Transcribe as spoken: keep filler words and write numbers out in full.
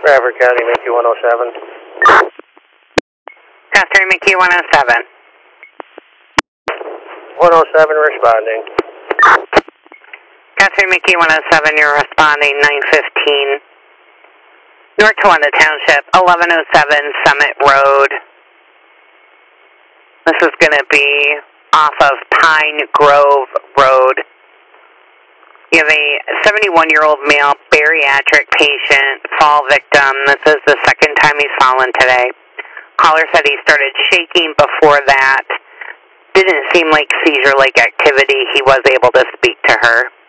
Bradford County, Mickey one oh seven. Catherine Mickey one oh seven. one oh seven responding. Catherine Mickey one oh seven, you're responding nine fifteen. North Towanda Township, eleven oh seven Summit Road. This is going to be off of Pine Grove Road. You have a seventy-one-year-old male bariatric patient, fall victim. This is the second time he's fallen today. Caller said he started shaking before that. Didn't seem like seizure-like activity. He was able to speak to her.